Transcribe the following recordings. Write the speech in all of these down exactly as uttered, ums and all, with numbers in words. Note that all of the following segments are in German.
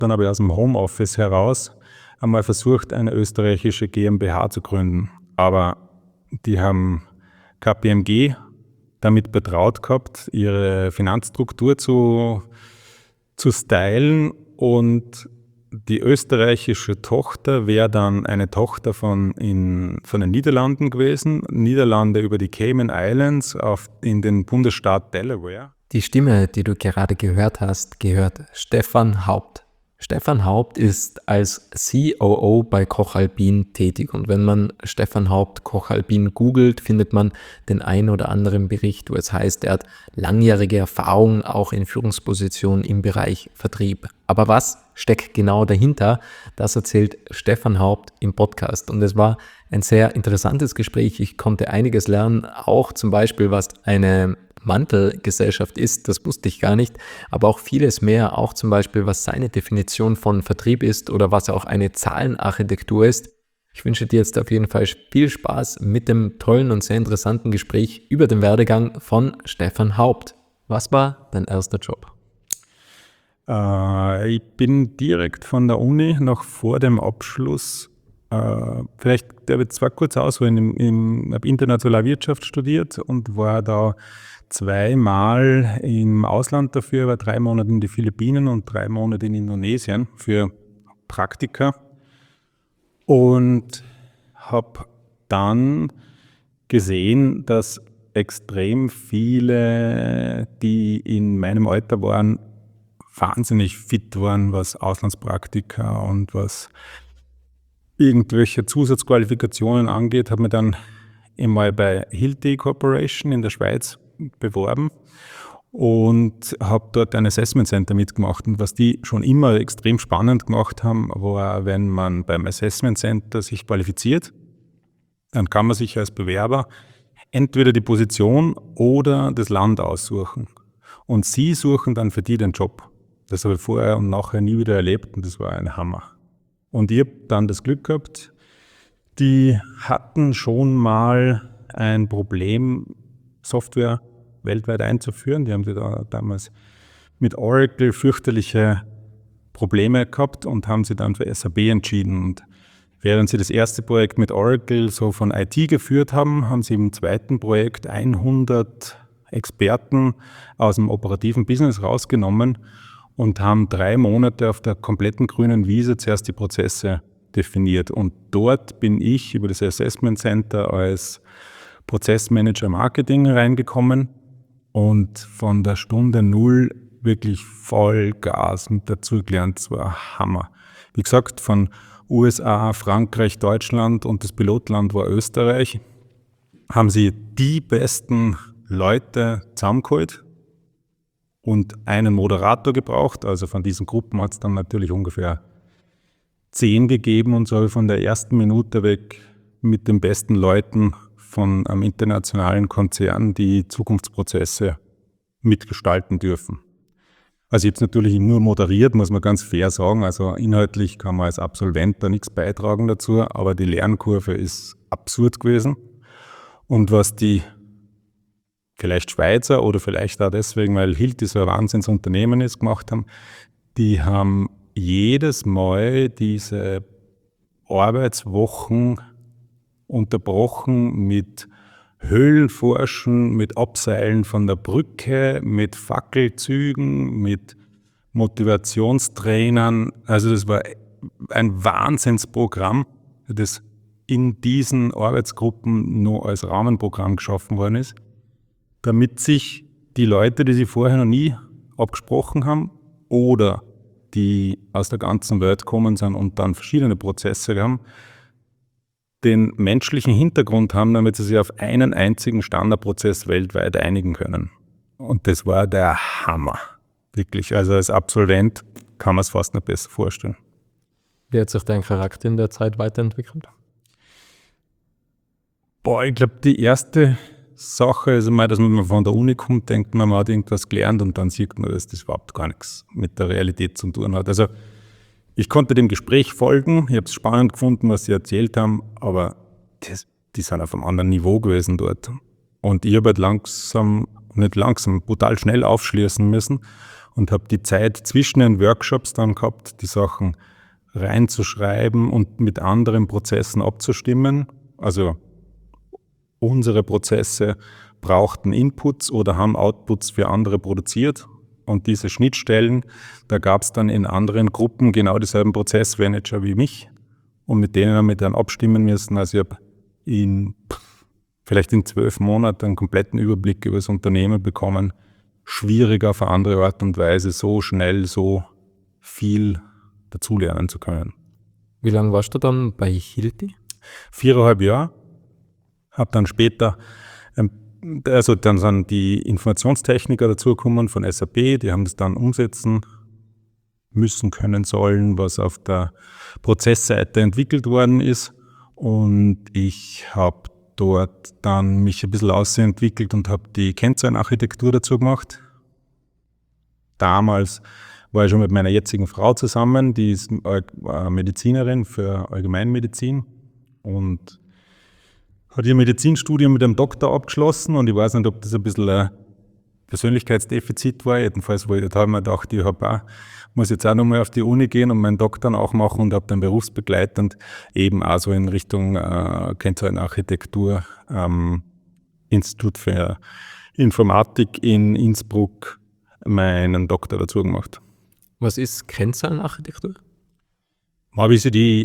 dann habe ich aus dem Homeoffice heraus einmal versucht, eine österreichische GmbH zu gründen. Aber die haben K P M G damit betraut gehabt, ihre Finanzstruktur zu, zu stylen, und die österreichische Tochter wäre dann eine Tochter von, in, von den Niederlanden gewesen, Niederlande über die Cayman Islands auf, in den Bundesstaat Delaware. Die Stimme, die du gerade gehört hast, gehört Stefan Haupt. Stefan Haupt ist als C O O bei Koch Alpin tätig, und wenn man Stefan Haupt Koch Alpin googelt, findet man den ein oder anderen Bericht, wo es heißt, er hat langjährige Erfahrung auch in Führungspositionen im Bereich Vertrieb. Aber was steckt genau dahinter? Das erzählt Stefan Haupt im Podcast, und es war ein sehr interessantes Gespräch. Ich konnte einiges lernen, auch zum Beispiel, was eine Mantelgesellschaft ist, das wusste ich gar nicht, aber auch vieles mehr, auch zum Beispiel, was seine Definition von Vertrieb ist oder was auch eine Zahlenarchitektur ist. Ich wünsche dir jetzt auf jeden Fall viel Spaß mit dem tollen und sehr interessanten Gespräch über den Werdegang von Stefan Haupt. Was war dein erster Job? Äh, ich bin direkt von der Uni noch vor dem Abschluss, äh, vielleicht darf ich zwar kurz ausholen, ich habe internationale Wirtschaft studiert und war da zweimal im Ausland dafür, war drei Monate in die Philippinen und drei Monate in Indonesien für Praktika, und habe dann gesehen, dass extrem viele, die in meinem Alter waren, wahnsinnig fit waren, was Auslandspraktika und was irgendwelche Zusatzqualifikationen angeht. Habe mir dann einmal bei Hilti Corporation in der Schweiz beworben und habe dort ein Assessment Center mitgemacht. Und was die schon immer extrem spannend gemacht haben, war, wenn man beim Assessment Center sich qualifiziert, dann kann man sich als Bewerber entweder die Position oder das Land aussuchen. Und sie suchen dann für die den Job. Das habe ich vorher und nachher nie wieder erlebt, und das war ein Hammer. Und ich habe dann das Glück gehabt, die hatten schon mal ein Problem, Software weltweit einzuführen. Die haben sie da damals mit Oracle fürchterliche Probleme gehabt und haben sie dann für S A P entschieden. Und während sie das erste Projekt mit Oracle so von I T geführt haben, haben sie im zweiten Projekt hundert Experten aus dem operativen Business rausgenommen und haben drei Monate auf der kompletten grünen Wiese zuerst die Prozesse definiert. Und dort bin ich über das Assessment Center als Prozessmanager Marketing reingekommen und von der Stunde Null wirklich Vollgas mit dazu gelernt. Das war Hammer. Wie gesagt, von U S A, Frankreich, Deutschland, und das Pilotland war Österreich, haben sie die besten Leute zusammengeholt und einen Moderator gebraucht. Also von diesen Gruppen hat es dann natürlich ungefähr zehn gegeben, und so habe ich von der ersten Minute weg mit den besten Leuten von einem internationalen Konzern die Zukunftsprozesse mitgestalten dürfen. Also ich habe es natürlich nur moderiert, muss man ganz fair sagen. Also inhaltlich kann man als Absolvent da nichts beitragen dazu, aber die Lernkurve ist absurd gewesen. Und was die vielleicht Schweizer oder vielleicht auch deswegen, weil Hilti so ein Wahnsinnsunternehmen ist, gemacht haben, die haben jedes Mal diese Arbeitswochen unterbrochen mit Höhlenforschen, mit Abseilen von der Brücke, mit Fackelzügen, mit Motivationstrainern. Also das war ein Wahnsinnsprogramm, das in diesen Arbeitsgruppen nur als Rahmenprogramm geschaffen worden ist, damit sich die Leute, die sie vorher noch nie abgesprochen haben oder die aus der ganzen Welt kommen sind und dann verschiedene Prozesse haben, den menschlichen Hintergrund haben, damit sie sich auf einen einzigen Standardprozess weltweit einigen können. Und das war der Hammer. Wirklich, also als Absolvent kann man es fast nicht besser vorstellen. Wie hat sich dein Charakter in der Zeit weiterentwickelt? Boah, ich glaube, die erste Sache ist einmal, dass man von der Uni kommt, denkt man, man hat irgendwas gelernt, und dann sieht man, dass das überhaupt gar nichts mit der Realität zu tun hat. Also ich konnte dem Gespräch folgen, ich habe es spannend gefunden, was sie erzählt haben, aber das, die sind auf einem anderen Niveau gewesen dort. Und ich habe halt langsam, nicht langsam, brutal schnell aufschließen müssen und habe die Zeit zwischen den Workshops dann gehabt, die Sachen reinzuschreiben und mit anderen Prozessen abzustimmen. Also unsere Prozesse brauchten Inputs oder haben Outputs für andere produziert. Und diese Schnittstellen, da gab es dann in anderen Gruppen genau dieselben Prozessmanager wie mich. Und mit denen haben wir dann abstimmen müssen. Also ich habe in, vielleicht in zwölf Monaten einen kompletten Überblick über das Unternehmen bekommen. Schwierig auf eine andere Art und Weise, so schnell, so viel dazulernen zu können. Wie lange warst du dann bei Hilti? Viereinhalb Jahre. Habe dann später, also dann sind die Informationstechniker dazugekommen von S A P, die haben das dann umsetzen müssen, können, sollen, was auf der Prozessseite entwickelt worden ist. Und ich habe dort dann mich ein bisschen ausentwickelt und habe die Kennzahlenarchitektur dazu gemacht. Damals war ich schon mit meiner jetzigen Frau zusammen, die ist Medizinerin für Allgemeinmedizin und hat ihr Medizinstudium mit einem Doktor abgeschlossen und ich weiß nicht, ob das ein bisschen ein Persönlichkeitsdefizit war. Jedenfalls war ich, da habe ich mir gedacht, ich habe auch, muss jetzt auch nochmal auf die Uni gehen und meinen Doktor auch machen und habe dann berufsbegleitend eben auch so in Richtung äh, Kennzahlenarchitektur am Institut für Informatik in Innsbruck meinen Doktor dazu gemacht. Was ist Kennzahlenarchitektur? Habe ich sie die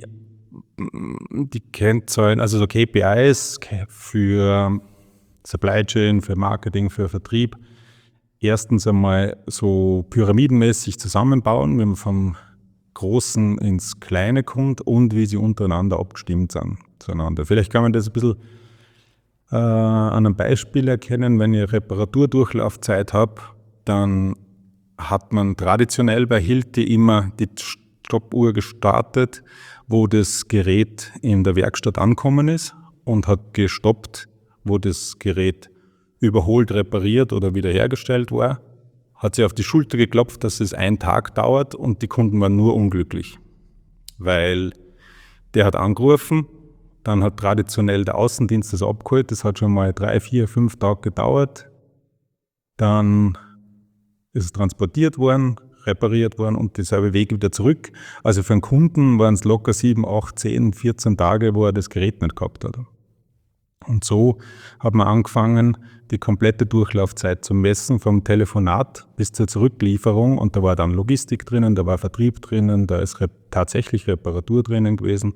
die Kennzahlen, also so K P Is für Supply Chain, für Marketing, für Vertrieb, erstens einmal so pyramidenmäßig zusammenbauen, wenn man vom Großen ins Kleine kommt und wie sie untereinander abgestimmt sind zueinander. Vielleicht kann man das ein bisschen äh, an einem Beispiel erkennen. Wenn ich Reparaturdurchlaufzeit habe, dann hat man traditionell bei Hilti immer die Stoppuhr gestartet, wo das Gerät in der Werkstatt angekommen ist und hat gestoppt, wo das Gerät überholt, repariert oder wiederhergestellt war. Hat sie auf die Schulter geklopft, dass es einen Tag dauert und die Kunden waren nur unglücklich. Weil der hat angerufen, dann hat traditionell der Außendienst das abgeholt, das hat schon mal drei, vier, fünf Tage gedauert. Dann ist es transportiert worden, repariert worden und dieselbe Weg wieder zurück. Also für einen Kunden waren es locker sieben, acht, zehn, vierzehn Tage, wo er das Gerät nicht gehabt hat. Und so hat man angefangen, die komplette Durchlaufzeit zu messen, vom Telefonat bis zur Zurücklieferung. Und da war dann Logistik drinnen, da war Vertrieb drinnen, da ist tatsächlich Reparatur drinnen gewesen.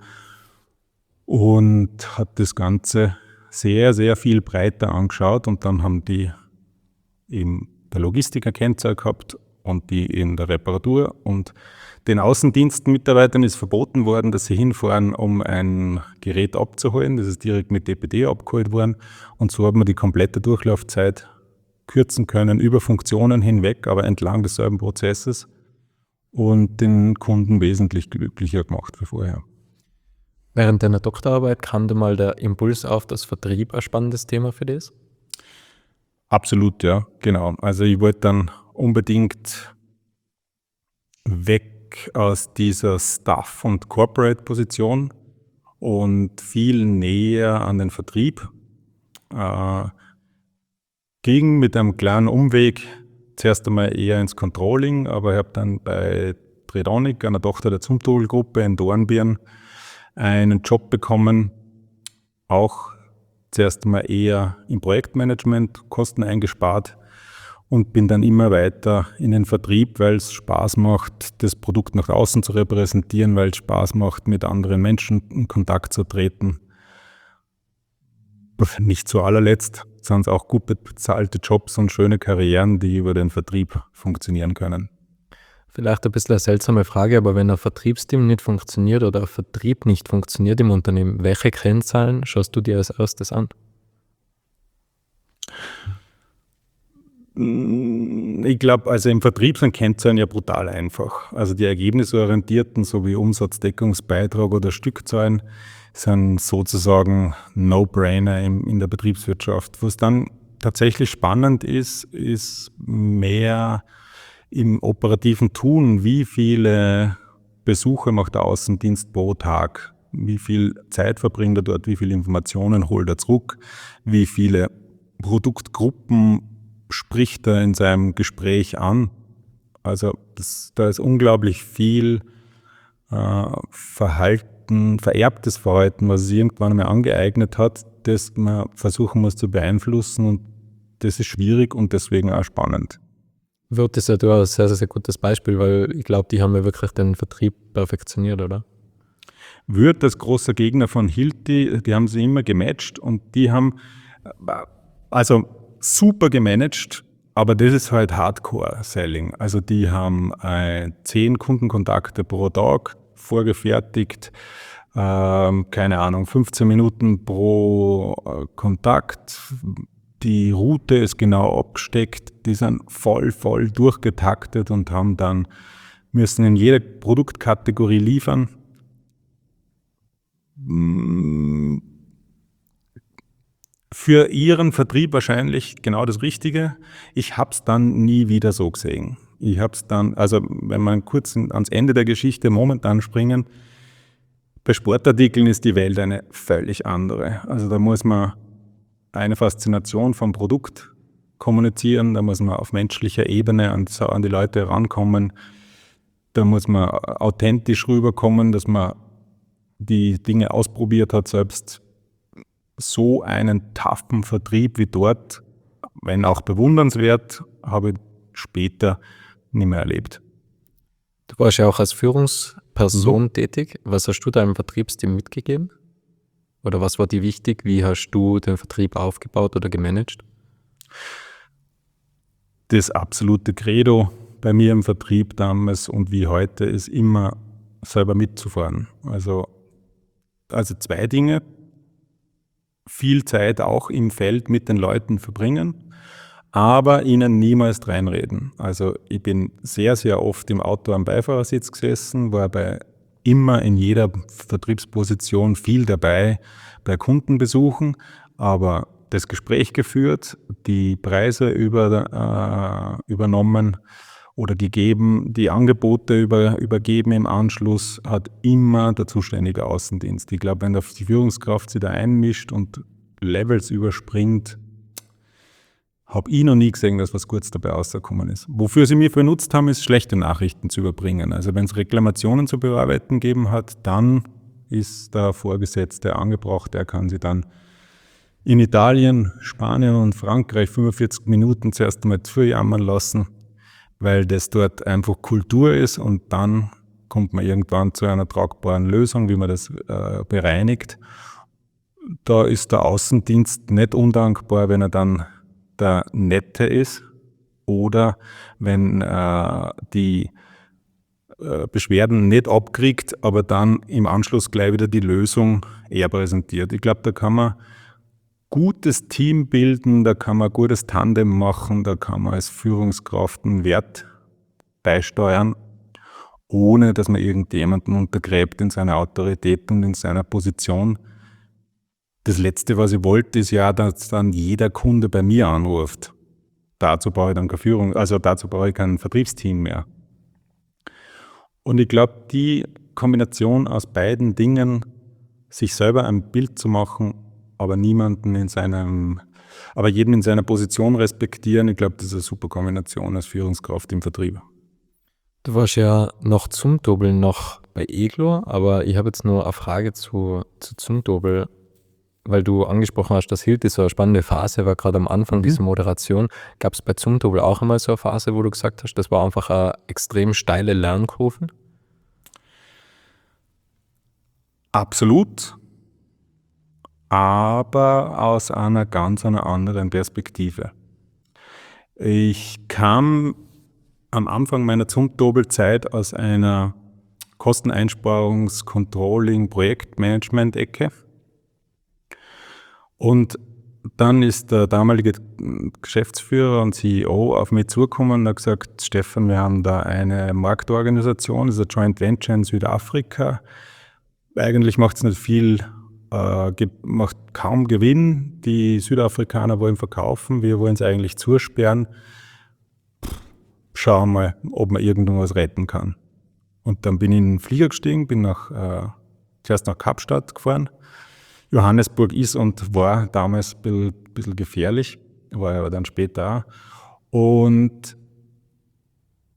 Und hat das Ganze sehr, sehr viel breiter angeschaut. Und dann haben die eben der Logistiker Kennzahl gehabt und die in der Reparatur. Und den Außendienstmitarbeitern ist verboten worden, dass sie hinfahren, um ein Gerät abzuholen. Das ist direkt mit D P D abgeholt worden. Und so hat man die komplette Durchlaufzeit kürzen können, über Funktionen hinweg, aber entlang desselben Prozesses und den Kunden wesentlich glücklicher gemacht wie vorher. Während deiner Doktorarbeit kam dir mal der Impuls auf, dass Vertrieb ein spannendes Thema für dich ist? Absolut, ja, genau. Also ich wollte dann unbedingt weg aus dieser Staff- und Corporate-Position und viel näher an den Vertrieb. Äh, ging mit einem kleinen Umweg zuerst einmal eher ins Controlling, aber ich habe dann bei Tridonic, einer Tochter der Zumtobel-Gruppe in Dornbirn, einen Job bekommen, auch zuerst einmal eher im Projektmanagement, Kosten eingespart und bin dann immer weiter in den Vertrieb, weil es Spaß macht, das Produkt nach außen zu repräsentieren, weil es Spaß macht, mit anderen Menschen in Kontakt zu treten. Nicht zu allerletzt sind es auch gut bezahlte Jobs und schöne Karrieren, die über den Vertrieb funktionieren können. Vielleicht ein bisschen eine seltsame Frage, aber wenn ein Vertriebsteam nicht funktioniert oder ein Vertrieb nicht funktioniert im Unternehmen, welche Kennzahlen schaust du dir als erstes an? Ich glaube, also im Vertrieb sind Kennzahlen ja brutal einfach. Also die ergebnisorientierten, so wie Umsatzdeckungsbeitrag oder Stückzahlen, sind sozusagen No-Brainer in, in der Betriebswirtschaft. Was dann tatsächlich spannend ist, ist mehr im operativen Tun, wie viele Besuche macht der Außendienst pro Tag, wie viel Zeit verbringt er dort, wie viele Informationen holt er zurück, wie viele Produktgruppen spricht er in seinem Gespräch an Also das, da ist unglaublich viel äh, Verhalten, vererbtes Verhalten, was sich irgendwann einmal angeeignet hat, das man versuchen muss zu beeinflussen, und das ist schwierig und deswegen auch spannend. Wird ist ja da ein sehr, sehr, sehr gutes Beispiel, weil ich glaube, die haben ja wirklich den Vertrieb perfektioniert, oder? Würth als großer Gegner von Hilti, die haben sie immer gematcht und die haben äh, also super gemanagt, aber das ist halt Hardcore-Selling. Also die haben äh, zehn Kundenkontakte pro Tag vorgefertigt, ähm, keine Ahnung, fünfzehn Minuten pro äh, Kontakt. Die Route ist genau abgesteckt, die sind voll, voll durchgetaktet und haben dann, müssen in jede Produktkategorie liefern. Für ihren Vertrieb wahrscheinlich genau das Richtige. Ich habe es dann nie wieder so gesehen. Ich habe es dann, also wenn wir kurz ans Ende der Geschichte momentan springen, bei Sportartikeln ist die Welt eine völlig andere. Also da muss man eine Faszination vom Produkt kommunizieren, da muss man auf menschlicher Ebene an, an die Leute rankommen, da muss man authentisch rüberkommen, dass man die Dinge ausprobiert hat, selbst so einen taffen Vertrieb wie dort, wenn auch bewundernswert, habe ich später nicht mehr erlebt. Du warst ja auch als Führungsperson mhm. tätig. Was hast du deinem Vertriebsteam mitgegeben? Oder was war dir wichtig? Wie hast du den Vertrieb aufgebaut oder gemanagt? Das absolute Credo bei mir im Vertrieb damals und wie heute ist immer selber mitzufahren. Also, also zwei Dinge. Viel Zeit auch im Feld mit den Leuten verbringen, aber ihnen niemals reinreden. Also ich bin sehr, sehr oft im Auto am Beifahrersitz gesessen, war bei immer in jeder Vertriebsposition viel dabei bei Kundenbesuchen, aber das Gespräch geführt, die Preise über, äh, übernommen oder gegeben, die Angebote über, übergeben im Anschluss, hat immer der zuständige Außendienst. Ich glaube, wenn die Führungskraft sich da einmischt und Levels überspringt, habe ich noch nie gesehen, dass was Gutes dabei rausgekommen ist. Wofür sie mir benutzt haben, ist schlechte Nachrichten zu überbringen. Also wenn es Reklamationen zu bearbeiten gegeben hat, dann ist der Vorgesetzte angebracht, der kann sie dann in Italien, Spanien und Frankreich fünfundvierzig Minuten zuerst einmal zu jammern lassen, weil das dort einfach Kultur ist, und dann kommt man irgendwann zu einer tragbaren Lösung, wie man das äh, bereinigt. Da ist der Außendienst nicht undankbar, wenn er dann der Nette ist oder wenn äh, die äh, Beschwerden nicht abkriegt, aber dann im Anschluss gleich wieder die Lösung eher präsentiert. Ich glaube, da kann man gutes Team bilden, da kann man gutes Tandem machen, da kann man als Führungskraft einen Wert beisteuern, ohne dass man irgendjemanden untergräbt in seiner Autorität und in seiner Position. Das Letzte, was ich wollte, ist ja, dass dann jeder Kunde bei mir anruft. Dazu brauche ich dann keine Führung, also dazu brauche ich kein Vertriebsteam mehr. Und ich glaube, die Kombination aus beiden Dingen, sich selber ein Bild zu machen, aber niemanden in seinem, aber jeden in seiner Position respektieren, ich glaube, das ist eine super Kombination als Führungskraft im Vertrieb. Du warst ja noch Zumtobel noch bei Eglo, aber ich habe jetzt nur eine Frage zu, zu Zumtobel, weil du angesprochen hast, dass Hilti so eine spannende Phase war, gerade am Anfang mhm. dieser Moderation. Gab es bei Zumtobel auch einmal so eine Phase, wo du gesagt hast, das war einfach eine extrem steile Lernkurve? Absolut, aber aus einer ganz einer anderen Perspektive. Ich kam am Anfang meiner Zumtobel-Zeit aus einer Kosteneinsparungs-, Controlling-, Projektmanagement-Ecke. Und dann ist der damalige Geschäftsführer und C E O auf mich zugekommen und hat gesagt, Stefan, wir haben da eine Marktorganisation, das ist ein Joint Venture in Südafrika. Eigentlich macht es nicht viel, äh, macht kaum Gewinn. Die Südafrikaner wollen verkaufen, wir wollen es eigentlich zusperren. Schauen wir mal, ob man irgendwas retten kann. Und dann bin ich in den Flieger gestiegen, bin nach, äh, zuerst nach Kapstadt gefahren. Johannesburg ist und war damals ein bisschen, bisschen gefährlich, war aber dann später auch. Und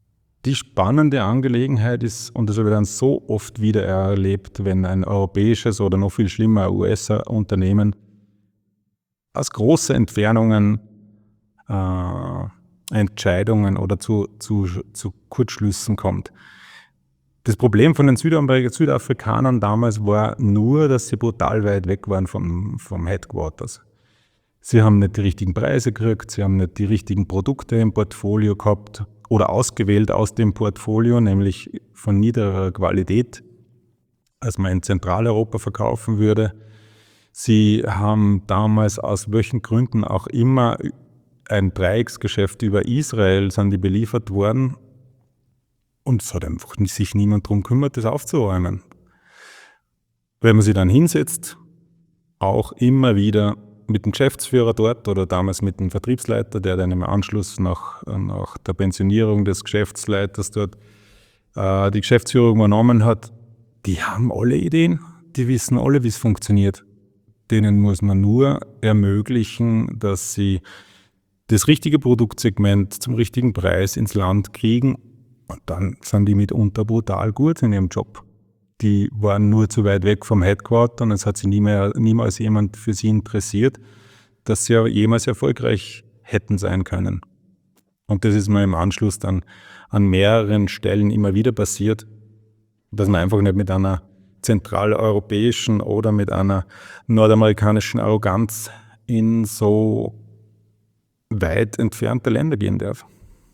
Die spannende Angelegenheit ist, und das habe ich dann so oft wieder erlebt, wenn ein europäisches oder noch viel schlimmer ein U S-Unternehmen aus großen Entfernungen äh, Entscheidungen oder zu, zu, zu Kurzschlüssen kommt. Das Problem von den Südamer- Südafrikanern damals war nur, dass sie brutal weit weg waren vom, vom Headquarters. Sie haben nicht die richtigen Preise gekriegt, sie haben nicht die richtigen Produkte im Portfolio gehabt oder ausgewählt aus dem Portfolio, nämlich von niederer Qualität, als man in Zentraleuropa verkaufen würde. Sie haben damals aus welchen Gründen auch immer ein Dreiecksgeschäft über Israel, sind die beliefert worden, und es hat einfach sich niemand darum gekümmert, das aufzuräumen. Wenn man sich dann hinsetzt, auch immer wieder mit dem Geschäftsführer dort oder damals mit dem Vertriebsleiter, der dann im Anschluss nach, nach der Pensionierung des Geschäftsleiters dort äh, die Geschäftsführung übernommen hat, die haben alle Ideen, die wissen alle, wie es funktioniert. Denen muss man nur ermöglichen, dass sie das richtige Produktsegment zum richtigen Preis ins Land kriegen, und dann sind die mitunter brutal gut in ihrem Job. Die waren nur zu weit weg vom Headquarter und es hat sich nie mehr, niemals jemand für sie interessiert, dass sie jemals erfolgreich hätten sein können. Und das ist mir im Anschluss dann an mehreren Stellen immer wieder passiert, dass man einfach nicht mit einer zentraleuropäischen oder mit einer nordamerikanischen Arroganz in so weit entfernte Länder gehen darf.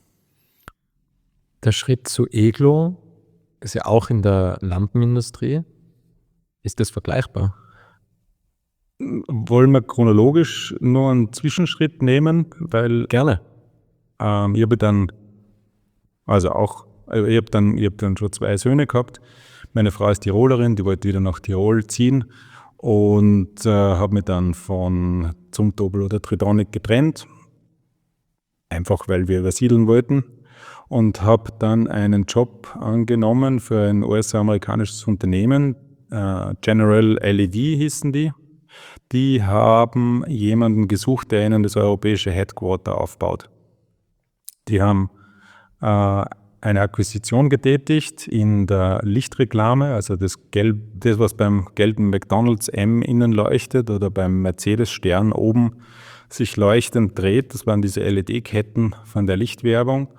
Der Schritt zu Eglo ist ja auch in der Lampenindustrie. Ist das vergleichbar? Wollen wir chronologisch nur einen Zwischenschritt nehmen, weil Gerne. ähm, ich habe dann, also auch, ich habe dann, ich habe dann schon zwei Söhne gehabt. Meine Frau ist Tirolerin, die wollte wieder nach Tirol ziehen und äh, habe mich dann von Zumtobel oder Tridonic getrennt, einfach weil wir übersiedeln wollten. Und habe dann einen Job angenommen für ein U S-amerikanisches Unternehmen, äh, General L E D hießen die. Die haben jemanden gesucht, der ihnen das europäische Headquarter aufbaut. Die haben äh, eine Akquisition getätigt in der Lichtreklame, also das, Gelb, das was beim gelben McDonald's M innen leuchtet oder beim Mercedes-Stern oben sich leuchtend dreht. Das waren diese L E D-Ketten von der Lichtwerbung.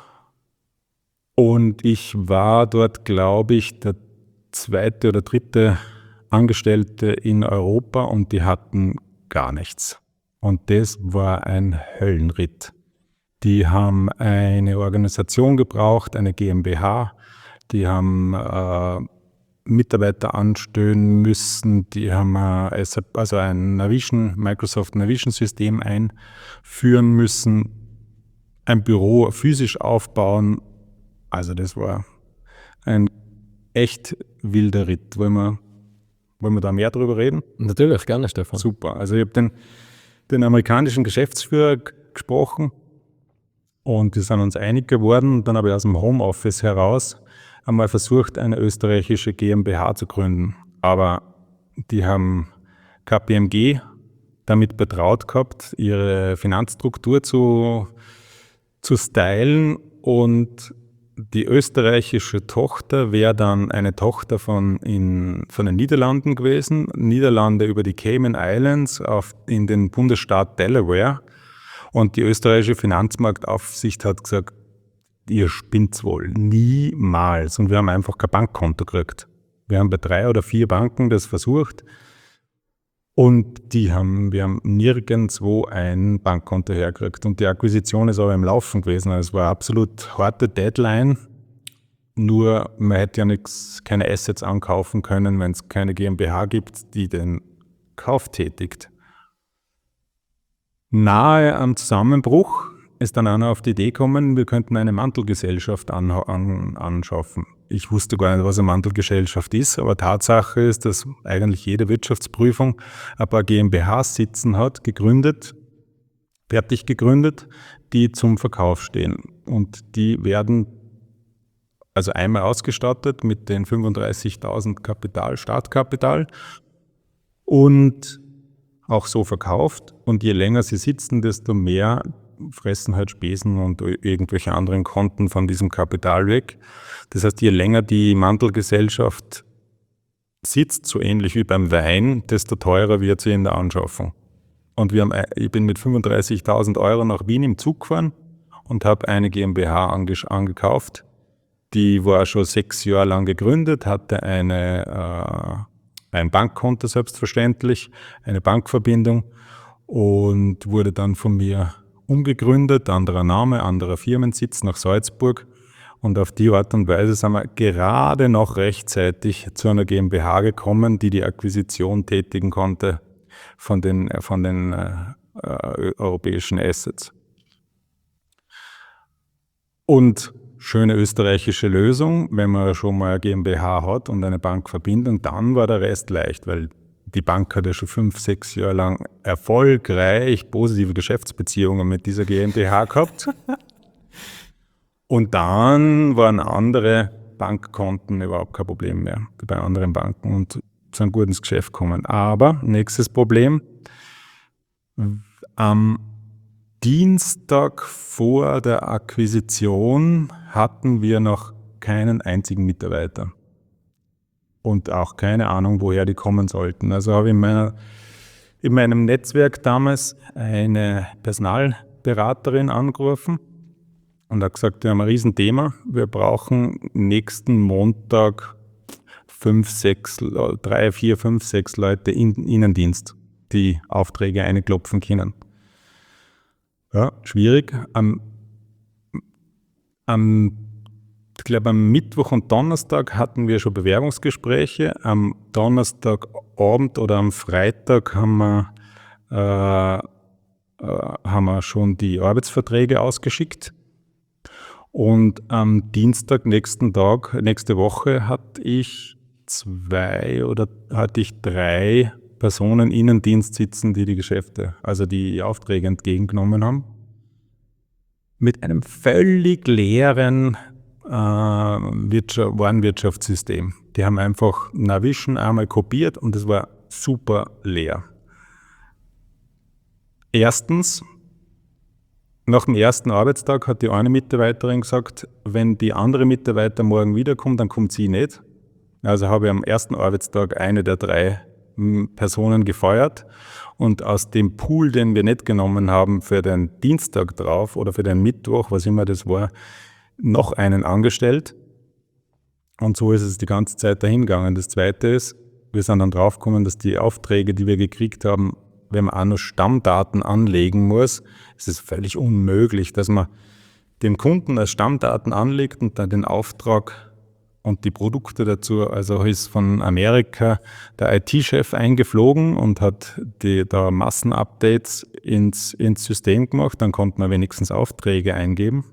Und ich war dort, glaube ich, der zweite oder dritte Angestellte in Europa und die hatten gar nichts. Und das war ein Höllenritt. Die haben eine Organisation gebraucht, eine GmbH, die haben äh, Mitarbeiter anstellen müssen, die haben äh, also ein Navision, Microsoft Navision System einführen müssen, ein Büro physisch aufbauen. Also das war ein echt wilder Ritt. Wollen wir, wollen wir da mehr drüber reden? Natürlich, gerne, Stefan. Super. Also ich habe den, den amerikanischen Geschäftsführer g- gesprochen und wir sind uns einig geworden. Dann habe ich aus dem Homeoffice heraus einmal versucht, eine österreichische GmbH zu gründen. Aber die haben K P M G damit betraut gehabt, ihre Finanzstruktur zu, zu stylen, und die österreichische Tochter wäre dann eine Tochter von, in, von den Niederlanden gewesen. Niederlande über die Cayman Islands auf, in den Bundesstaat Delaware. Und die österreichische Finanzmarktaufsicht hat gesagt, ihr spinnt's wohl. Niemals. Und wir haben einfach kein Bankkonto gekriegt. Wir haben bei drei oder vier Banken das versucht. Und die haben, wir haben nirgendwo ein Bankkonto hergekriegt. Und die Akquisition ist aber im Laufen gewesen. Also es war eine absolut harte Deadline. Nur man hätte ja nichts, keine Assets ankaufen können, wenn es keine GmbH gibt, die den Kauf tätigt. Nahe am Zusammenbruch ist dann einer auf die Idee gekommen, wir könnten eine Mantelgesellschaft an, an, anschaffen. Ich wusste gar nicht, was eine Mantelgesellschaft ist, aber Tatsache ist, dass eigentlich jede Wirtschaftsprüfung ein paar GmbHs sitzen hat, gegründet, fertig gegründet, die zum Verkauf stehen. Und die werden also einmal ausgestattet mit den fünfunddreißigtausend Kapital, Startkapital und auch so verkauft. Und je länger sie sitzen, desto mehr fressen halt Spesen und irgendwelche anderen Konten von diesem Kapital weg. Das heißt, je länger die Mantelgesellschaft sitzt, so ähnlich wie beim Wein, desto teurer wird sie in der Anschaffung. Und wir haben, ich bin mit fünfunddreißigtausend Euro nach Wien im Zug gefahren und habe eine GmbH ange- angekauft. Die war schon sechs Jahre lang gegründet, hatte eine, äh, ein Bankkonto selbstverständlich, eine Bankverbindung und wurde dann von mir umgegründet, anderer Name, anderer Firmensitz nach Salzburg. Und auf die Art und Weise sind wir gerade noch rechtzeitig zu einer GmbH gekommen, die die Akquisition tätigen konnte von den, von den äh, äh, europäischen Assets. Und schöne österreichische Lösung, wenn man schon mal eine GmbH hat und eine Bankverbindung, dann war der Rest leicht, weil die Bank hat ja schon fünf, sechs Jahre lang erfolgreich positive Geschäftsbeziehungen mit dieser GmbH gehabt. Und dann waren andere Bankkonten überhaupt kein Problem mehr bei anderen Banken und sind gut ins Geschäft gekommen. Aber nächstes Problem, am Dienstag vor der Akquisition hatten wir noch keinen einzigen Mitarbeiter und auch keine Ahnung, woher die kommen sollten. Also habe ich in, meiner, in meinem Netzwerk damals eine Personalberaterin angerufen und hat gesagt, wir haben ein Riesenthema, wir brauchen nächsten Montag fünf, sechs, drei, vier, fünf, sechs Leute in Innendienst, die Aufträge einklopfen können. Ja, schwierig. Am, am, ich glaube, am Mittwoch und Donnerstag hatten wir schon Bewerbungsgespräche. Am Donnerstagabend oder am Freitag haben wir, äh, äh, haben wir schon die Arbeitsverträge ausgeschickt. Und am Dienstag, nächsten Tag, nächste Woche, hatte ich zwei oder hatte ich drei Personen Innendienst sitzen, die die Geschäfte, also die Aufträge entgegengenommen haben. Mit einem völlig leeren äh, Wirtschaft, Warenwirtschaftssystem. Die haben einfach Navision einmal kopiert und es war super leer. Erstens, nach dem ersten Arbeitstag hat die eine Mitarbeiterin gesagt, wenn die andere Mitarbeiter morgen wiederkommt, dann kommt sie nicht. Also habe ich am ersten Arbeitstag eine der drei Personen gefeuert und aus dem Pool, den wir nicht genommen haben für den Dienstag drauf oder für den Mittwoch, was immer das war, noch einen angestellt. Und so ist es die ganze Zeit dahingegangen. Das Zweite ist, wir sind dann draufgekommen, dass die Aufträge, die wir gekriegt haben, wenn man auch noch Stammdaten anlegen muss, ist es völlig unmöglich, dass man dem Kunden als Stammdaten anlegt und dann den Auftrag und die Produkte dazu. Also ist von Amerika der I T-Chef eingeflogen und hat die, da Massenupdates ins, ins System gemacht. Dann konnte man wenigstens Aufträge eingeben.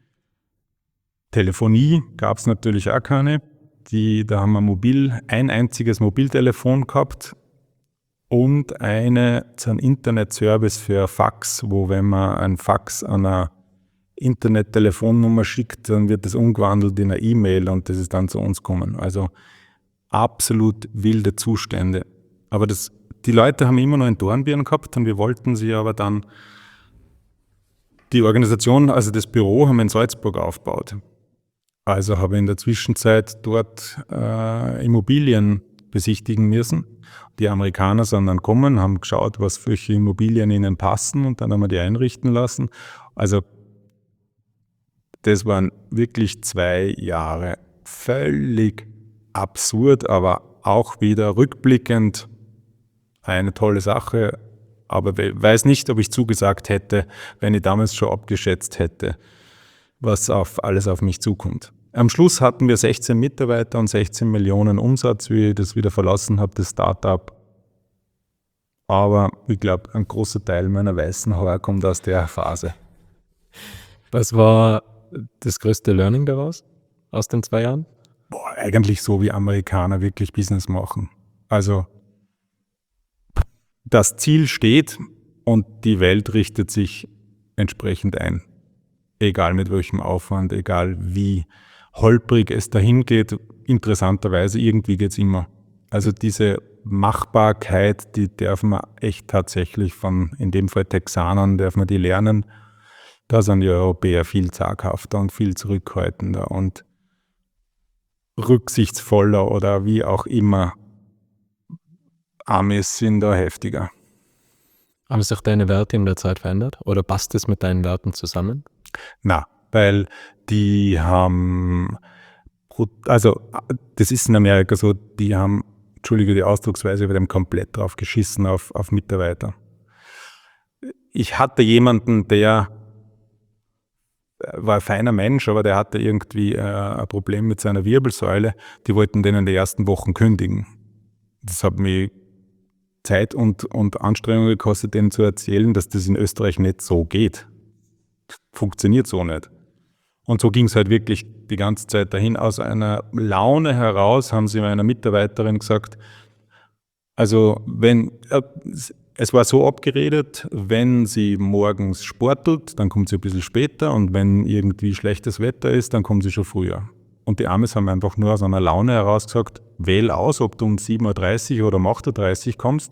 Telefonie gab es natürlich auch keine. Die, da haben wir mobil, ein einziges Mobiltelefon gehabt und eine, so ein Internetservice für Fax, wo wenn man ein Fax an einer Internet-Telefonnummer schickt, dann wird das umgewandelt in eine E-Mail und das ist dann zu uns gekommen. Also absolut wilde Zustände. Aber das, die Leute haben immer noch ein Dornbirn gehabt und wir wollten sie aber dann, die Organisation, also das Büro, haben wir in Salzburg aufgebaut. Also habe ich in der Zwischenzeit dort äh, Immobilien besichtigen müssen. Die Amerikaner sind dann gekommen, haben geschaut, was für Immobilien ihnen passen und dann haben wir die einrichten lassen. Also das waren wirklich zwei Jahre völlig absurd, aber auch wieder rückblickend eine tolle Sache. Aber ich weiß nicht, ob ich zugesagt hätte, wenn ich damals schon abgeschätzt hätte, was auf alles auf mich zukommt. Am Schluss hatten wir sechzehn Mitarbeiter und sechzehn Millionen Umsatz, wie ich das wieder verlassen habe, das Startup. Aber ich glaube, ein großer Teil meiner weißen Haare kommt aus der Phase. Was war das größte Learning daraus, aus den zwei Jahren? Boah, eigentlich so, wie Amerikaner wirklich Business machen. Also das Ziel steht und die Welt richtet sich entsprechend ein. Egal mit welchem Aufwand, egal wie holprig es dahin geht, interessanterweise, irgendwie geht es immer. Also diese Machbarkeit, die darf man echt tatsächlich von, in dem Fall Texanern, darf man die lernen. Da sind die Europäer viel zaghafter und viel zurückhaltender und rücksichtsvoller oder wie auch immer. Amis sind da heftiger. Haben sich deine Werte in der Zeit verändert oder passt es mit deinen Werten zusammen? Na, weil die haben, also das ist in Amerika so, die haben, entschuldige die Ausdrucksweise, aber die haben komplett drauf geschissen auf, auf Mitarbeiter. Ich hatte jemanden, der war ein feiner Mensch, aber der hatte irgendwie äh, ein Problem mit seiner Wirbelsäule. Die wollten den in den ersten Wochen kündigen. Das hat mich Zeit und, und Anstrengung gekostet, denen zu erzählen, dass das in Österreich nicht so geht. Funktioniert so nicht. Und so ging es halt wirklich die ganze Zeit dahin. Aus einer Laune heraus haben sie meiner Mitarbeiterin gesagt, also wenn, äh, es war so abgeredet, wenn sie morgens sportelt, dann kommt sie ein bisschen später und wenn irgendwie schlechtes Wetter ist, dann kommt sie schon früher. Und die Amis haben einfach nur aus einer Laune heraus gesagt, wähl aus, ob du um sieben Uhr dreißig oder um acht Uhr dreißig kommst,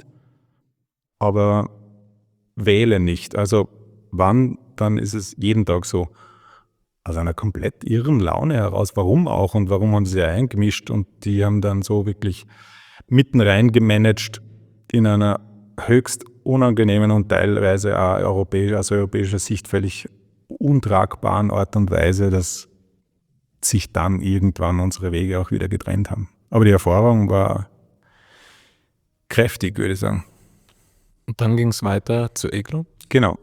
aber wähle nicht. Also wann, dann ist es jeden Tag so. Aus einer komplett irren Laune heraus. Warum auch und warum haben sie sich eingemischt und die haben dann so wirklich mitten rein gemanagt in einer höchst unangenehmen und teilweise auch europäisch, aus europäischer Sicht völlig untragbaren Art und Weise, dass sich dann irgendwann unsere Wege auch wieder getrennt haben. Aber die Erfahrung war kräftig, würde ich sagen. Und dann ging es weiter zu Eglo? Genau.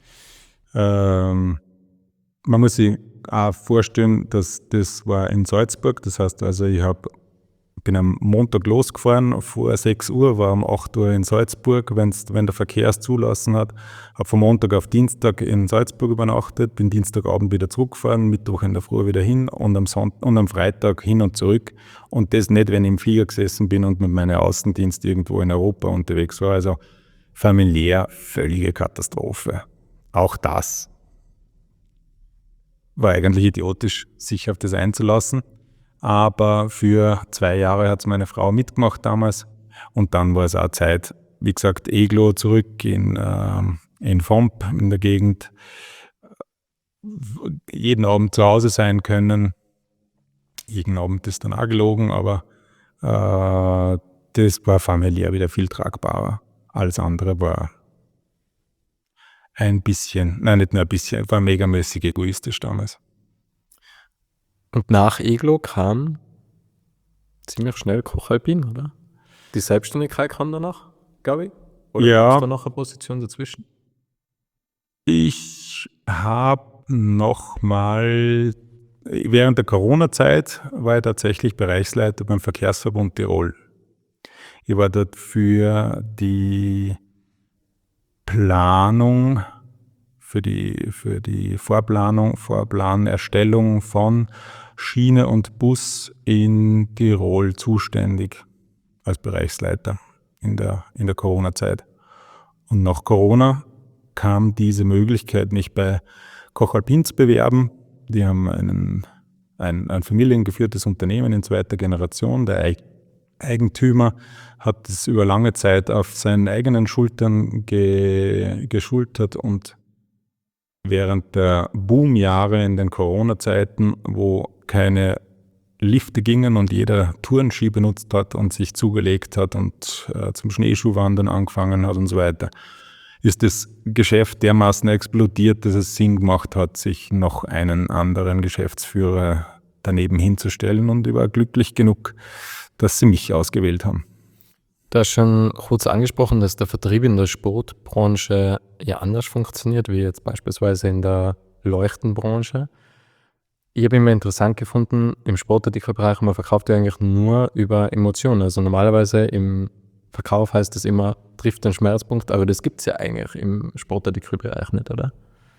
Ähm, man muss sich auch vorstellen, dass das war in Salzburg. Das heißt also, ich hab, bin am Montag losgefahren, vor sechs Uhr, war um acht Uhr in Salzburg, wenn's, wenn der Verkehr es zulassen hat. Habe von Montag auf Dienstag in Salzburg übernachtet, bin Dienstagabend wieder zurückgefahren, Mittwoch in der Früh wieder hin und am, Sonntag, und am Freitag hin und zurück. Und das nicht, wenn ich im Flieger gesessen bin und mit meinem Außendienst irgendwo in Europa unterwegs war. Also familiär völlige Katastrophe. Auch das war eigentlich idiotisch, sich auf das einzulassen. Aber für zwei Jahre hat es meine Frau mitgemacht damals. Und dann war es auch Zeit, wie gesagt, Eglo zurück in, äh, in Fomp, in der Gegend. Jeden Abend zu Hause sein können. Jeden Abend ist dann auch gelogen, aber äh, das war familiär wieder viel tragbarer. Alles andere war ein bisschen, nein, nicht nur ein bisschen, war megamäßig egoistisch damals. Und nach Eglo kam ziemlich schnell Koch Alpin, oder? Die Selbstständigkeit kam danach, glaube ich? Oder Ja. gab es da noch eine Position dazwischen? Ich habe nochmal, während der Corona-Zeit war ich tatsächlich Bereichsleiter beim Verkehrsverbund Tirol. Ich war dort für die Planung, für die, für die Vorplanung, Vorplanerstellung von Schiene und Bus in Tirol zuständig als Bereichsleiter in der, in der Corona-Zeit. Und nach Corona kam diese Möglichkeit, mich bei Koch Alpin zu bewerben. Die haben einen, ein, ein familiengeführtes Unternehmen in zweiter Generation. Der Eigentümer hat es über lange Zeit auf seinen eigenen Schultern ge, geschultert und während der Boomjahre in den Corona-Zeiten, wo keine Lifte gingen und jeder Tourenski benutzt hat und sich zugelegt hat und äh, zum Schneeschuhwandern angefangen hat und so weiter, ist das Geschäft dermaßen explodiert, dass es Sinn gemacht hat, sich noch einen anderen Geschäftsführer daneben hinzustellen, und ich war glücklich genug, dass sie mich ausgewählt haben. Du hast schon kurz angesprochen, dass der Vertrieb in der Sportbranche ja anders funktioniert, wie jetzt beispielsweise in der Leuchtenbranche. Ich habe immer interessant gefunden, im Sportartikelbereich, man verkauft ja eigentlich nur über Emotionen. Also normalerweise im Verkauf heißt es immer, trifft den Schmerzpunkt, aber das gibt es ja eigentlich im Sportartikelbereich nicht, oder?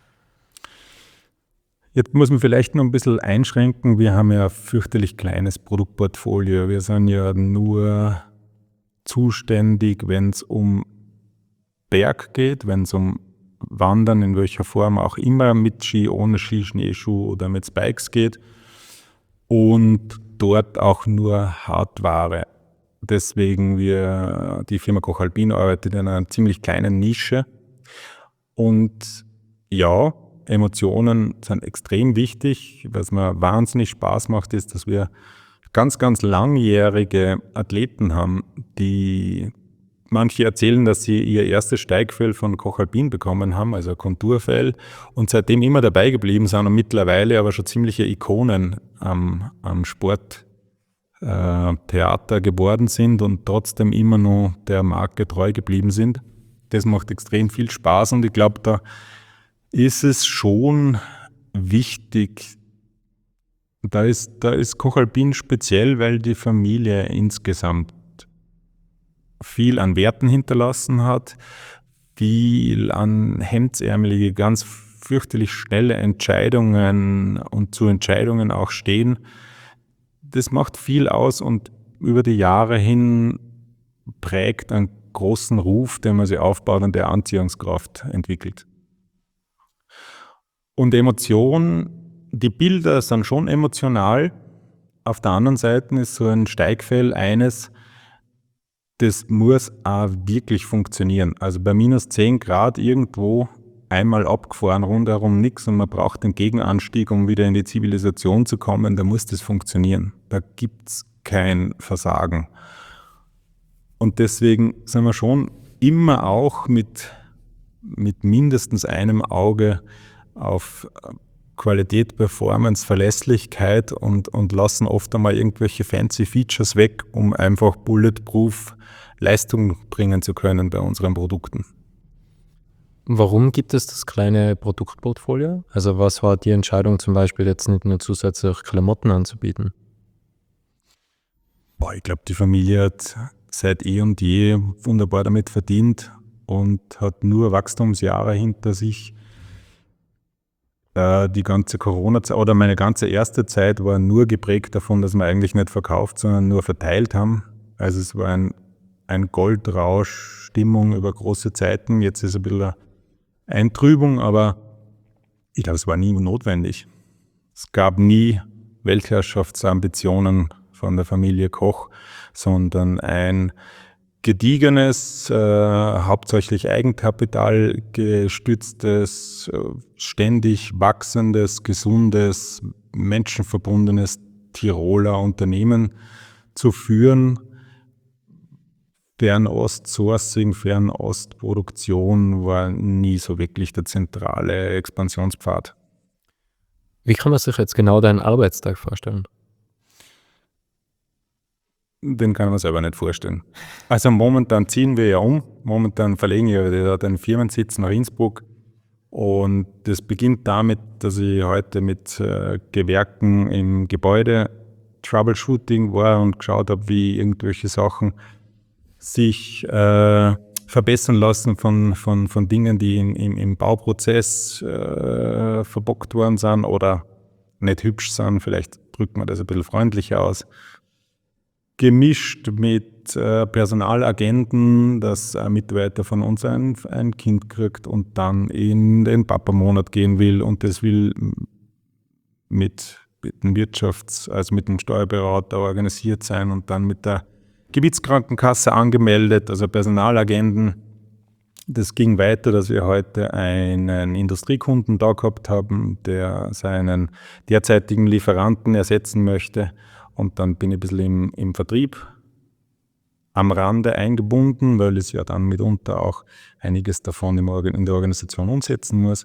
Jetzt muss man vielleicht noch ein bisschen einschränken. Wir haben ja ein fürchterlich kleines Produktportfolio. Wir sind ja nur zuständig, wenn es um Berg geht, wenn es um Wandern, in welcher Form auch immer, mit Ski, ohne Ski, Schneeschuh oder mit Spikes geht, und dort auch nur Hartware. Deswegen wir, die Firma Koch Alpin arbeitet in einer ziemlich kleinen Nische. Und ja, Emotionen sind extrem wichtig. Was mir wahnsinnig Spaß macht, ist, dass wir ganz, ganz langjährige Athleten haben, die manche erzählen, dass sie ihr erstes Steigfell von Koch Alpin bekommen haben, also ein Konturfell, und seitdem immer dabei geblieben sind und mittlerweile aber schon ziemliche Ikonen am, am Sporttheater äh, geworden sind und trotzdem immer noch der Marke treu geblieben sind. Das macht extrem viel Spaß und ich glaube, da ist es schon wichtig, da ist, da ist Koch Alpin speziell, weil die Familie insgesamt viel an Werten hinterlassen hat, viel an hemdsärmelige, ganz fürchterlich schnelle Entscheidungen und zu Entscheidungen auch stehen. Das macht viel aus und über die Jahre hin prägt einen großen Ruf, den man sich aufbaut und der Anziehungskraft entwickelt. Und Emotion, die Bilder sind schon emotional. Auf der anderen Seite ist so ein Steigfell eines, das muss auch wirklich funktionieren. Also bei minus zehn Grad irgendwo einmal abgefahren, rundherum nichts und man braucht den Gegenanstieg, um wieder in die Zivilisation zu kommen, da muss das funktionieren. Da gibt es kein Versagen. Und deswegen sind wir schon immer auch mit, mit mindestens einem Auge auf Qualität, Performance, Verlässlichkeit und, und lassen oft einmal irgendwelche fancy Features weg, um einfach bulletproof Leistung bringen zu können bei unseren Produkten. Warum gibt es das kleine Produktportfolio? Also was war die Entscheidung zum Beispiel jetzt nicht nur zusätzlich Klamotten anzubieten? Boah, ich glaube, die Familie hat seit eh und je wunderbar damit verdient und hat nur Wachstumsjahre hinter sich. Die ganze Corona-Zeit oder meine ganze erste Zeit war nur geprägt davon, dass wir eigentlich nicht verkauft, sondern nur verteilt haben. Also es war ein, ein Goldrausch, Stimmung über große Zeiten. Jetzt ist ein bisschen eine Eintrübung, aber ich glaube, es war nie notwendig. Es gab nie Weltherrschaftsambitionen von der Familie Koch, sondern ein gediegenes, äh, hauptsächlich Eigenkapital gestütztes, äh, ständig wachsendes, gesundes, menschenverbundenes Tiroler Unternehmen zu führen. Fernost-Sourcing, Fernost-Produktion war nie so wirklich der zentrale Expansionspfad. Wie kann man sich jetzt genau deinen Arbeitstag vorstellen? Den kann man selber nicht vorstellen. Also momentan ziehen wir ja um. Momentan verlegen wir den Firmensitz nach Innsbruck. Und das beginnt damit, dass ich heute mit äh, Gewerken im Gebäude Troubleshooting war und geschaut habe, wie irgendwelche Sachen sich äh, verbessern lassen von, von, von Dingen, die in, im, im Bauprozess äh, verbockt worden sind oder nicht hübsch sind. Vielleicht drückt man das ein bisschen freundlicher aus. Gemischt mit äh, Personalagenten, dass ein Mitarbeiter von uns ein, ein Kind kriegt und dann in den Papa-Monat gehen will und das will mit, mit dem Wirtschafts-, also mit dem Steuerberater organisiert sein und dann mit der Gebietskrankenkasse angemeldet, also Personalagenten. Das ging weiter, dass wir heute einen Industriekunden da gehabt haben, der seinen derzeitigen Lieferanten ersetzen möchte. Und dann bin ich ein bisschen im, im Vertrieb am Rande eingebunden, weil ich ja dann mitunter auch einiges davon im Organ- in der Organisation umsetzen muss.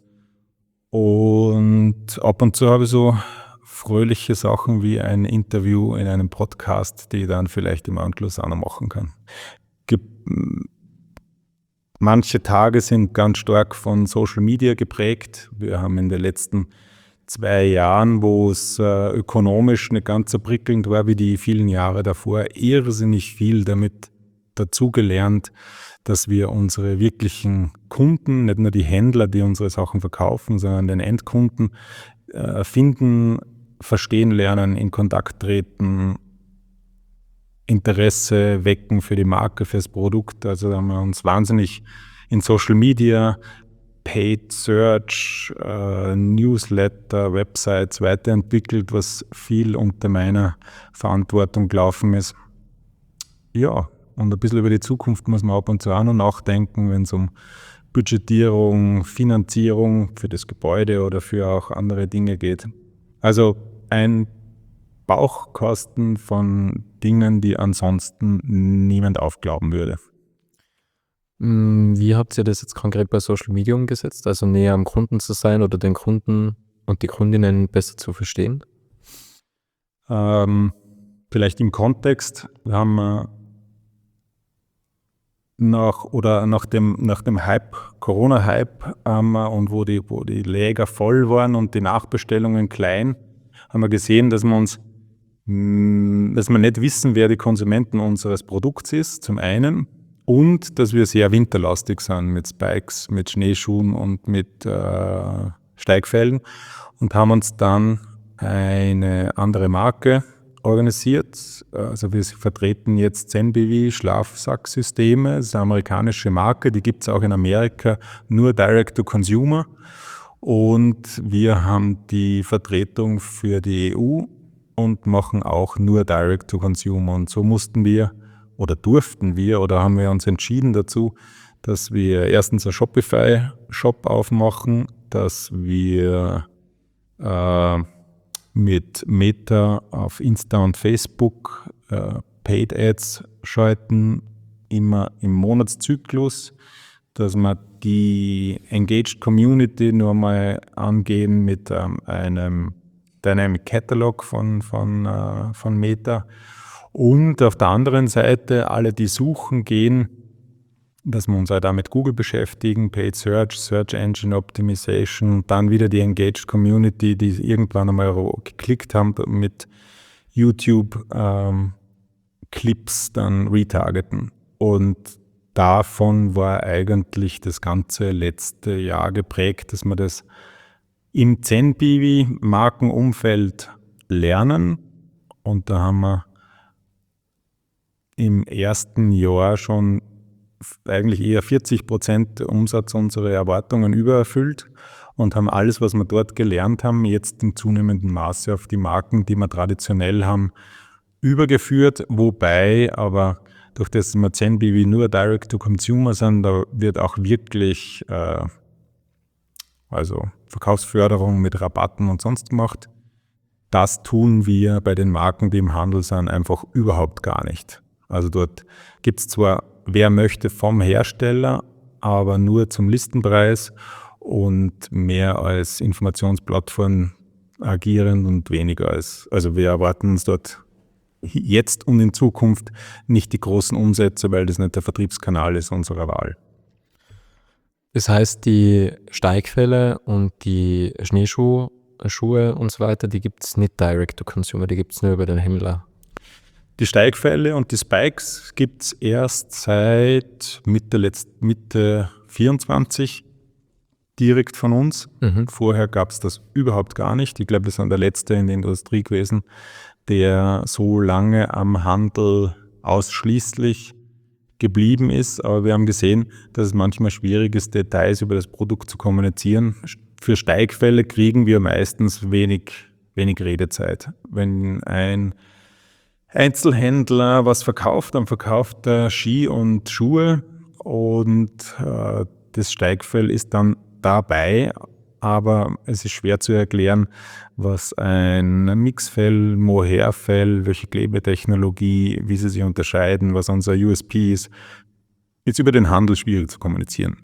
Und ab und zu habe ich so fröhliche Sachen wie ein Interview in einem Podcast, die ich dann vielleicht im Anschluss auch noch machen kann. Ge- Manche Tage sind ganz stark von Social Media geprägt. Wir haben in den letzten zwei Jahren, wo es äh, ökonomisch nicht ganz so prickelnd war wie die vielen Jahre davor, irrsinnig viel damit dazugelernt, dass wir unsere wirklichen Kunden, nicht nur die Händler, die unsere Sachen verkaufen, sondern den Endkunden äh, finden, verstehen lernen, in Kontakt treten, Interesse wecken für die Marke, fürs Produkt. Also da haben wir uns wahnsinnig in Social Media, Paid Search, äh, Newsletter, Websites weiterentwickelt, was viel unter meiner Verantwortung gelaufen ist. Ja, und ein bisschen über die Zukunft muss man ab und zu auch noch nachdenken, wenn es um Budgetierung, Finanzierung für das Gebäude oder für auch andere Dinge geht. Also ein Bauchkosten von Dingen, die ansonsten niemand aufglauben würde. Wie habt ihr das jetzt konkret bei Social Media umgesetzt? Also näher am Kunden zu sein oder den Kunden und die Kundinnen besser zu verstehen? Ähm, vielleicht im Kontext, wir haben äh, nach oder nach dem, nach dem Hype, Corona-Hype ähm, und wo die, wo die Läger voll waren und die Nachbestellungen klein, haben wir gesehen, dass wir uns mh, dass wir nicht wissen, wer die Konsumenten unseres Produkts ist, zum einen, und dass wir sehr winterlastig sind mit Spikes, mit Schneeschuhen und mit äh, Steigfällen, und haben uns dann eine andere Marke organisiert. Also wir vertreten jetzt ZenBV Schlafsacksysteme, das ist eine amerikanische Marke, die gibt es auch in Amerika, nur Direct to Consumer. Und wir haben die Vertretung für die E U und machen auch nur Direct to Consumer. Und so mussten wir oder durften wir oder haben wir uns entschieden dazu, dass wir erstens einen Shopify-Shop aufmachen, dass wir äh, mit Meta auf Insta und Facebook äh, Paid Ads schalten, immer im Monatszyklus, dass wir die Engaged Community nur mal angehen mit ähm, einem Dynamic Catalog von, von, äh, von Meta. Und auf der anderen Seite alle, die suchen gehen, dass wir uns auch da mit Google beschäftigen, Paid Search, Search Engine Optimization, dann wieder die Engaged Community, die irgendwann einmal geklickt haben, mit YouTube ähm, Clips dann retargeten. Und davon war eigentlich das ganze letzte Jahr geprägt, dass wir das im ZenBV-Markenumfeld lernen. Und da haben wir im ersten Jahr schon eigentlich eher vierzig Prozent Umsatz unserer Erwartungen übererfüllt und haben alles, was wir dort gelernt haben, jetzt in zunehmendem Maße auf die Marken, die wir traditionell haben, übergeführt. Wobei aber durch das wir ZenBV nur Direct to Consumer sind, da wird auch wirklich äh, also Verkaufsförderung mit Rabatten und sonst gemacht. Das tun wir bei den Marken, die im Handel sind, einfach überhaupt gar nicht. Also dort gibt es zwar, wer möchte, vom Hersteller, aber nur zum Listenpreis und mehr als Informationsplattform agierend und weniger als, also wir erwarten uns dort jetzt und in Zukunft nicht die großen Umsätze, weil das nicht der Vertriebskanal ist unserer Wahl. Das heißt, die Steigfälle und die Schneeschuhe Schuhe und so weiter, die gibt es nicht direct to consumer, die gibt es nur über den Händler. Die Steigfälle und die Spikes gibt es erst seit Mitte, letzt, Mitte vierundzwanzig direkt von uns. Mhm. Vorher gab es das überhaupt gar nicht. Ich glaube, wir sind der Letzte in der Industrie gewesen, der so lange am Handel ausschließlich geblieben ist. Aber wir haben gesehen, dass es manchmal schwierig ist, Details über das Produkt zu kommunizieren. Für Steigfälle kriegen wir meistens wenig, wenig Redezeit. Wenn ein Einzelhändler was verkauft, dann verkauft er Ski und Schuhe und äh, das Steigfell ist dann dabei, aber es ist schwer zu erklären, was ein Mixfell, Mohairfell, welche Klebetechnologie, wie sie sich unterscheiden, was unser U S P ist, ist über den Handel schwierig zu kommunizieren.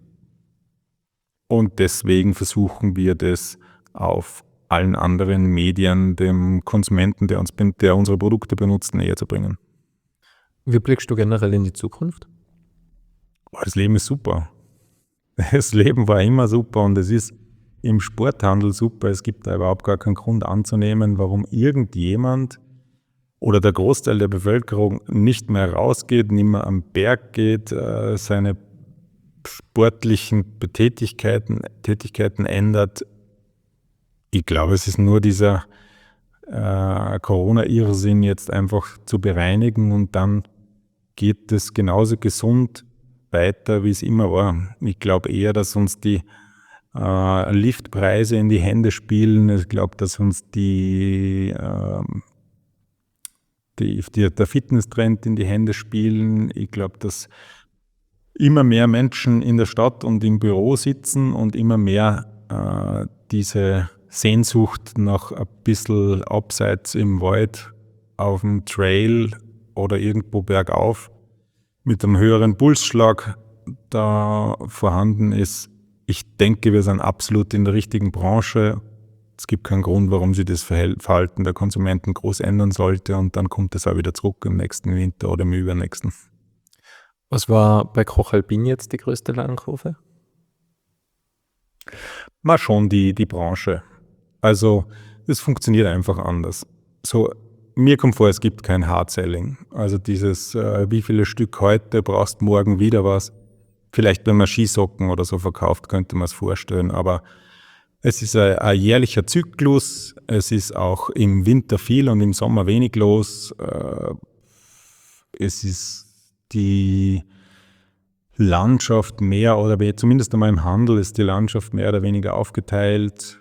Und deswegen versuchen wir das auf allen anderen Medien dem Konsumenten, der, uns, der unsere Produkte benutzt, näher zu bringen. Wie blickst du generell in die Zukunft? Das Leben ist super. Das Leben war immer super und es ist im Sporthandel super. Es gibt da überhaupt gar keinen Grund anzunehmen, warum irgendjemand oder der Großteil der Bevölkerung nicht mehr rausgeht, nicht mehr am Berg geht, seine sportlichen Tätigkeiten, Tätigkeiten ändert. Ich glaube, es ist nur dieser äh, Corona-Irrsinn jetzt einfach zu bereinigen und dann geht es genauso gesund weiter, wie es immer war. Ich glaube eher, dass uns die äh, Liftpreise in die Hände spielen. Ich glaube, dass uns die, äh, die, die, der Fitnesstrend in die Hände spielen. Ich glaube, dass immer mehr Menschen in der Stadt und im Büro sitzen und immer mehr äh, diese Sehnsucht nach ein bisschen abseits im Wald, auf dem Trail oder irgendwo bergauf mit einem höheren Pulsschlag da vorhanden ist. Ich denke, wir sind absolut in der richtigen Branche. Es gibt keinen Grund, warum sich das Verhalten der Konsumenten groß ändern sollte und dann kommt es auch wieder zurück im nächsten Winter oder im übernächsten. Was war bei Koch Alpin jetzt die größte Lernkurve? Mal schon die, die Branche. Also es funktioniert einfach anders. So, mir kommt vor, es gibt kein Hard-Selling. Also dieses, äh, wie viele Stück heute, brauchst morgen wieder was. Vielleicht, wenn man Skisocken oder so verkauft, könnte man es vorstellen. Aber es ist ein, ein jährlicher Zyklus. Es ist auch im Winter viel und im Sommer wenig los. Äh, es ist die Landschaft mehr oder weniger, zumindest einmal im Handel ist die Landschaft mehr oder weniger aufgeteilt.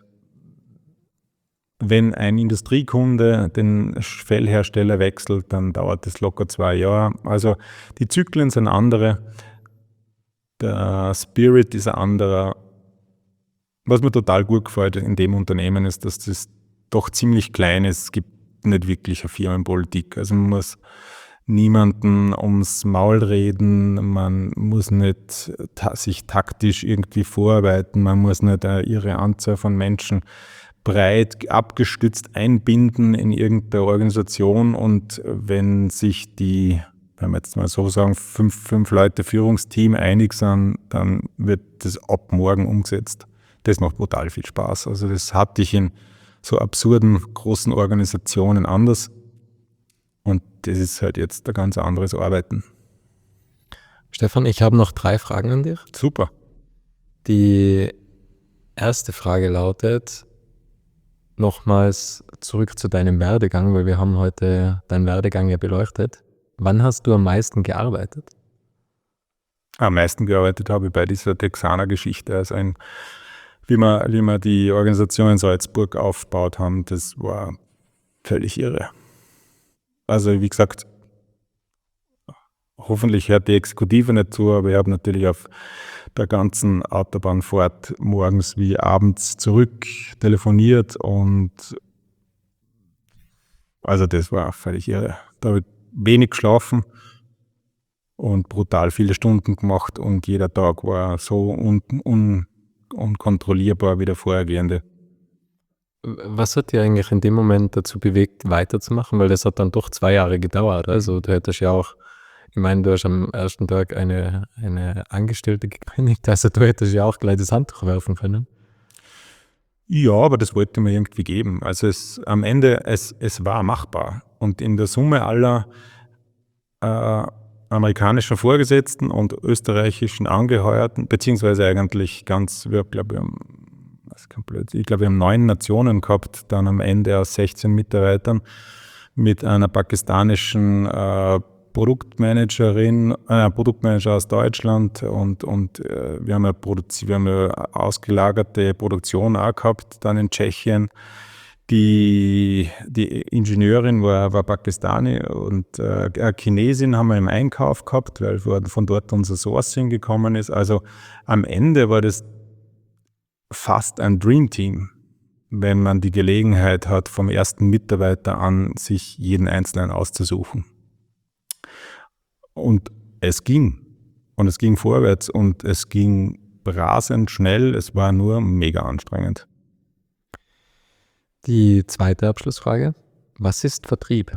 Wenn ein Industriekunde den Fellhersteller wechselt, dann dauert es locker zwei Jahre. Also die Zyklen sind andere, der Spirit ist ein anderer. Was mir total gut gefällt in dem Unternehmen ist, dass das doch ziemlich klein ist. Es gibt nicht wirklich eine Firmenpolitik. Also man muss niemanden ums Maul reden, man muss nicht ta- sich taktisch irgendwie vorarbeiten, man muss nicht eine irre Anzahl von Menschen breit abgestützt einbinden in irgendeine Organisation und wenn sich die, wenn wir jetzt mal so sagen, fünf, fünf Leute Führungsteam einig sind, dann wird das ab morgen umgesetzt. Das macht brutal viel Spaß. Also das hatte ich in so absurden großen Organisationen anders und das ist halt jetzt ein ganz anderes Arbeiten. Stefan, ich habe noch drei Fragen an dich. Super. Die erste Frage lautet, nochmals zurück zu deinem Werdegang, weil wir haben heute deinen Werdegang ja beleuchtet. Wann hast du am meisten gearbeitet? Am meisten gearbeitet habe ich bei dieser Texaner-Geschichte. Also ein, wie wir, wie wir die Organisation in Salzburg aufgebaut haben, das war völlig irre. Also wie gesagt, hoffentlich hört die Exekutive nicht zu, aber ich habe natürlich auf der ganzen Autobahnfahrt morgens wie abends zurück telefoniert und also das war völlig irre. Da habe ich wenig geschlafen und brutal viele Stunden gemacht und jeder Tag war so un, un, unkontrollierbar wie der vorhergehende. Was hat dir eigentlich in dem Moment dazu bewegt, weiterzumachen? Weil das hat dann doch zwei Jahre gedauert. Also du hättest ja auch, ich meine, du hast am ersten Tag eine, eine Angestellte gekündigt, also du hättest ja auch gleich das Handtuch werfen können. Ja, aber das wollte mir irgendwie geben. Also es am Ende, es, es war machbar. Und in der Summe aller äh, amerikanischen Vorgesetzten und österreichischen Angeheuerten, beziehungsweise eigentlich ganz, wir glaube, wir haben, das ist kein Blödsinn, ich glaube, wir haben neun Nationen gehabt, dann am Ende aus sechzehn Mitarbeitern mit einer pakistanischen äh, Produktmanagerin, äh, Produktmanager aus Deutschland und, und äh, wir haben ja produzi- wir haben ja ausgelagerte Produktion auch gehabt, dann in Tschechien. Die, die Ingenieurin war, war Pakistani und äh, eine Chinesin haben wir im Einkauf gehabt, weil von dort unser Sourcing gekommen ist. Also am Ende war das fast ein Dreamteam, wenn man die Gelegenheit hat, vom ersten Mitarbeiter an sich jeden Einzelnen auszusuchen. Und es ging. Und es ging vorwärts und es ging rasend schnell. Es war nur mega anstrengend. Die zweite Abschlussfrage. Was ist Vertrieb?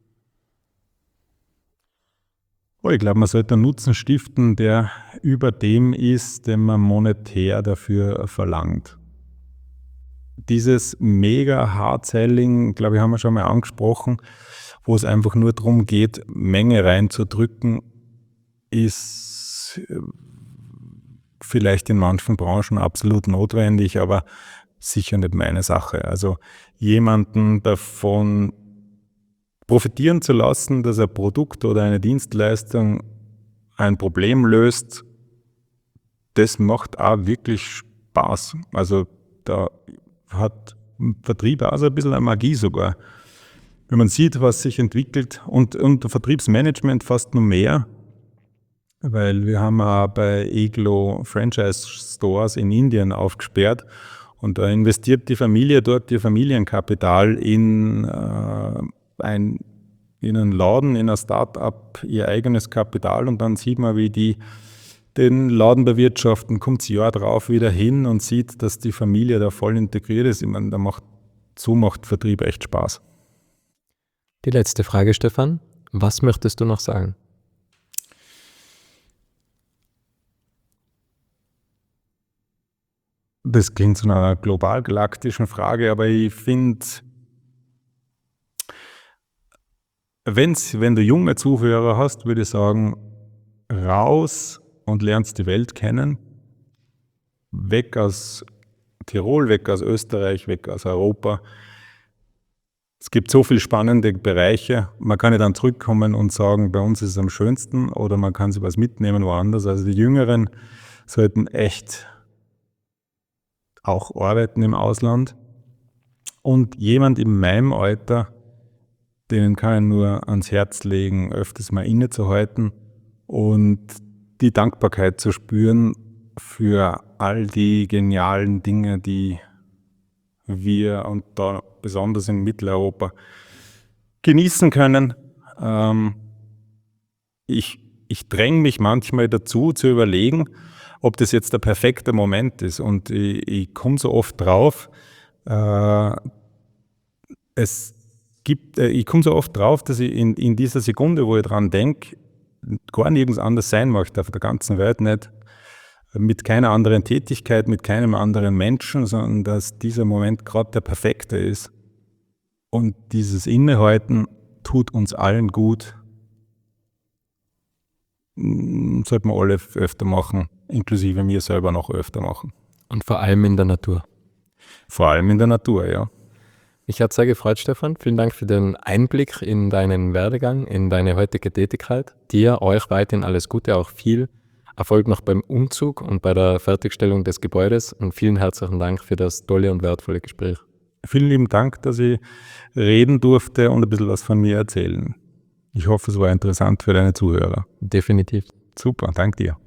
Oh, ich glaube, man sollte einen Nutzen stiften, der über dem ist, den man monetär dafür verlangt. Dieses mega Hard-Selling, glaube ich, haben wir schon mal angesprochen, wo es einfach nur darum geht, Menge reinzudrücken, ist vielleicht in manchen Branchen absolut notwendig, aber sicher nicht meine Sache. Also jemanden davon profitieren zu lassen, dass ein Produkt oder eine Dienstleistung ein Problem löst, das macht auch wirklich Spaß. Also da hat Vertrieb auch so ein bisschen eine Magie sogar. Wenn man sieht, was sich entwickelt und, und Vertriebsmanagement fast noch mehr, weil wir haben auch bei Eglo Franchise Stores in Indien aufgesperrt und da investiert die Familie dort ihr Familienkapital in, äh, ein, in einen Laden, in ein Start-up, ihr eigenes Kapital und dann sieht man, wie die den Laden bewirtschaften, kommt das Jahr drauf wieder hin und sieht, dass die Familie da voll integriert ist. Ich meine, da macht, so macht Vertrieb echt Spaß. Die letzte Frage, Stefan. Was möchtest du noch sagen? Das klingt zu einer global-galaktischen Frage, aber ich finde, wenn's, wenn du junge Zuhörer hast, würde ich sagen, raus und lernst die Welt kennen. Weg aus Tirol, weg aus Österreich, weg aus Europa. Es gibt so viele spannende Bereiche. Man kann ja dann zurückkommen und sagen, bei uns ist es am schönsten oder man kann sich was mitnehmen woanders. Also die Jüngeren sollten echt auch arbeiten im Ausland. Und jemand in meinem Alter, denen kann ich nur ans Herz legen, öfters mal innezuhalten und die Dankbarkeit zu spüren für all die genialen Dinge, die wir und da besonders in Mitteleuropa genießen können. Ähm, ich ich dränge mich manchmal dazu, zu überlegen, ob das jetzt der perfekte Moment ist. Und ich, ich komme so oft drauf, äh, es gibt, äh, ich komme so oft drauf, dass ich in, in dieser Sekunde, wo ich dran denke, gar nirgends anders sein möchte auf der ganzen Welt, nicht mit keiner anderen Tätigkeit, mit keinem anderen Menschen, sondern dass dieser Moment gerade der perfekte ist. Und dieses Innehalten tut uns allen gut. Sollten wir alle öfter machen, inklusive mir selber noch öfter machen. Und vor allem in der Natur. Vor allem in der Natur, ja. Mich hat sehr gefreut, Stefan. Vielen Dank für den Einblick in deinen Werdegang, in deine heutige Tätigkeit. Dir, euch weiterhin alles Gute, auch viel Erfolg noch beim Umzug und bei der Fertigstellung des Gebäudes und vielen herzlichen Dank für das tolle und wertvolle Gespräch. Vielen lieben Dank, dass ich reden durfte und ein bisschen was von mir erzählen. Ich hoffe, es war interessant für deine Zuhörer. Definitiv. Super, danke dir.